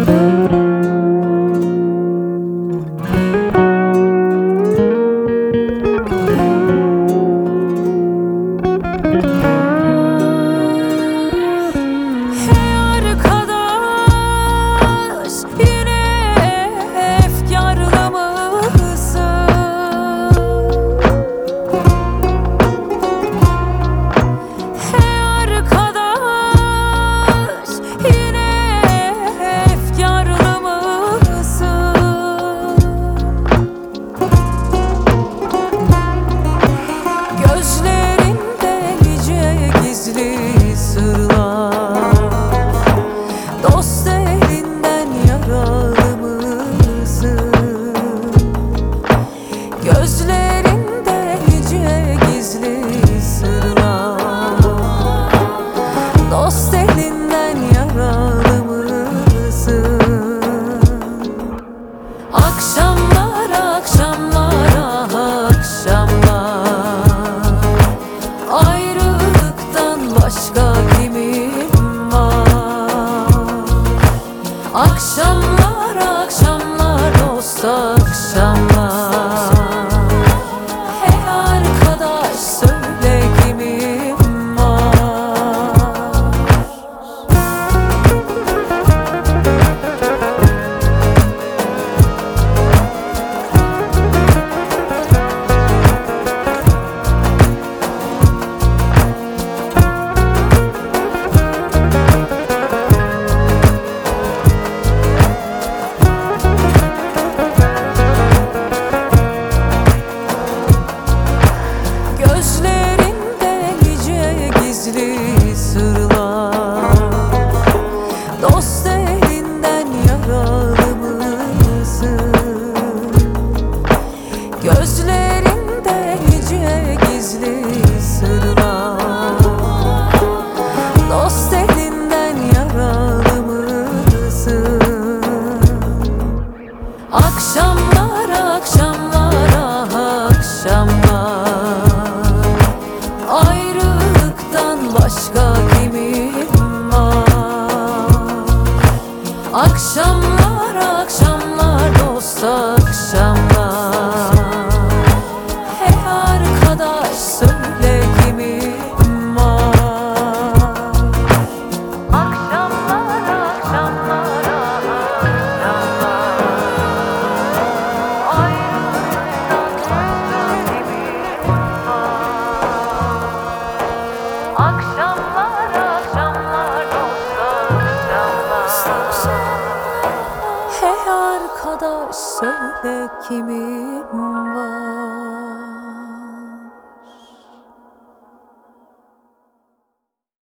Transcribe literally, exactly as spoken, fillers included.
Gözlerinde nice gizli sırlar, dost elinden yaralı mısın? Akşamlar akşamlar ah akşamlar, ayrılıktan başka kimim var? Akşamlar akşamlar dost akşamlar, dost elinden yaralı mısın? Gözlerinde nice gizli sırlar, dost elinden yaralı mısın? Akşamlar akşamlar ah akşamlar, ayrılıktan başka kimim var? Akşamlar akşamlar dost akşamlar, hey arkadaş söyle kimim var? Akşamlar akşamlar akşamlar, ayrılıktan başka kimim var? Akşamlar akşamlar dost akşamlar, hey arkadaş söyle kimim